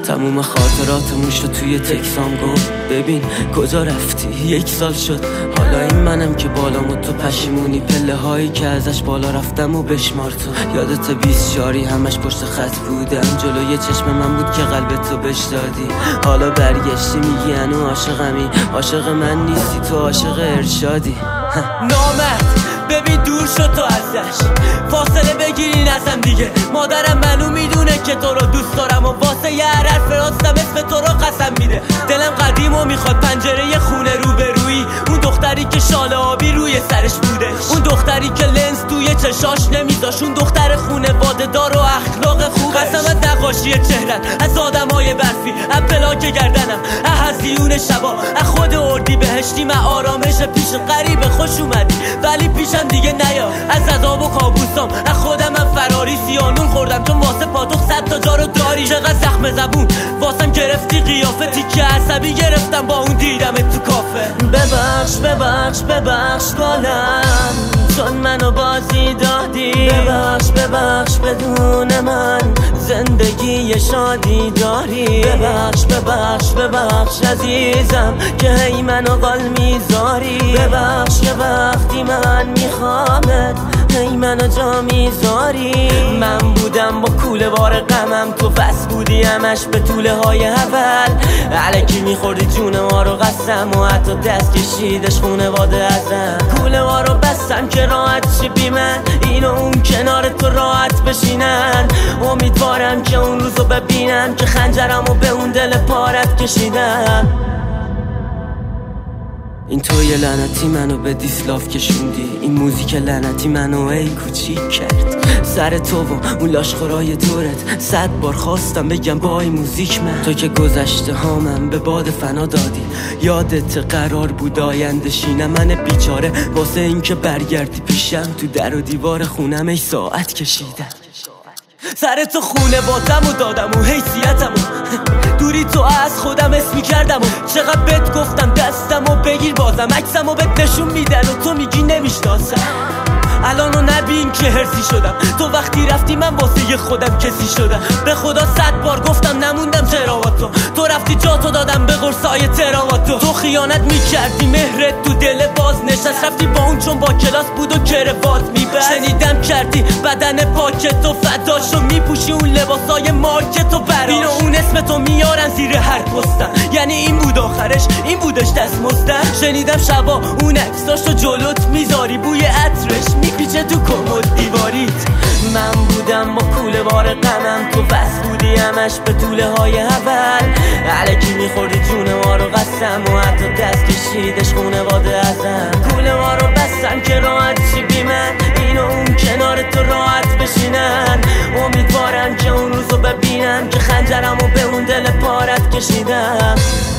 تموم خاطراتمون شد توی تکسام گفت ببین کجا رفتی 1 سال شد. حالا این منم که بالامو تو پشیمونی، پله هایی که ازش بالا رفتم و بشمار تو. یادت 20 شاری همش پشت خط بودم، جلوی چشم من بود که قلب تو بش دادی. حالا برگشتی میگی هنو عاشقمی، عاشق من نیستی تو عاشق ارشادی. نامرد ببین دور شد تو ازش، فاصله بگیرین ازم دیگه. مادرم منو میدونه که تو رو دوست دارم و واسه یه حرف راستم اسم تو رو قسم میده. دلم قدیم و میخواد پنجره خونه روبرویی، اون دختری که شال آبی روی سرش بوده، اون دختری که لنز توی چشاش نمیذاش، اون دختر خونواده دار و اخلاق خوب. قسمت نقاشی چهرن از آدمای برفی، از بلاک گردنم، از هزیون شبا، از خود اردی بهشتی. من آرامش پیش غریب خوش اومدی ولی پیشم دیگه نیا. از عذاب و کابوسام از خودم من فراری، سیانون خوردم چون واسه پاتوق 100 تا جا رو داری. چقدر زخم زبون واسم گرفتی قیافه، تیکه عصبی گرفتم با اون دیدم تو کافه. ببخش ببخش ببخش گلم چون منو بازی دادی، ببخش ببخش بدون من زندگی شادی داری. ببخش ببخش ببخش عزیزم که هی منو قال میذاری. ببخش که وقتی من میخوامت هی منو جا میذاری. من بودم با کوله بار غمم، تو بس بودی همش به طوله های اول. علکی میخوردی جون ما رو قسم و حتی دست کشیدش خونواده ازم. کوله ما رو بستم که راحت چی بی من، این و اون کنار تو راحت بشینن. امیدوارم که اون روزو ببینم که خنجرمو به اون دل پارت کشیدم. این توی لعنتی منو به دیسلاف کشوندی، این موزیک لعنتی منو ای کوچیک کرد. سر تو و اون لاشخورای دورت 100 بار خواستم بگم بای موزیک من. تو که گذشته هامم به باد فنا دادی، یادت قرار بود آینده شینم. من بیچاره واسه این که برگردی پیشم، تو در و دیوار خونم ای ساعت کشیدم. سر تو خونه بادم و دادم و حیثیتم و دوری تو از خودم اسمی کردم و چقدر بهت گفتم دستم و بگیر بازم عکسم و بهت نشون میدن و تو میگی نمیشناسم. الانو نبین که هرسی شدم، تو وقتی رفتی من واسه خودم کسی شدم. به خدا 100 بار گفتم نموندم چرا با تو رفتی جاتو دادم به قرصای تراواتو. تو خیانت میکردی مهرت تو دل باز نشست، رفتی با اون چون با کلاس بود و کروات میبست. شنیدم کردی بدن پاکت و فداشو میپوشی اون لباسای مارکتو براش. این و اون اسم تو میارن زیر هر پستم، یعنی این بود آخرش این بودش دستمزدم. شنیدم شبا اون عکساشو جلوت میذاری، بوی عطرش میپیچه تو کمد دیواریت. من بودم با کوله بار غمم، تو بس بودی همش به طوله های اول. علکی میخوردی جون ما رو قسم و حتی دست کشیدش خونواده ازم. کوله ما رو بستم که راحت چی بی من، این و اون کنار تو راحت بشینن. امیدوارم که اون روزو ببینم که خنجرمو به اون دل پارت کشیدم.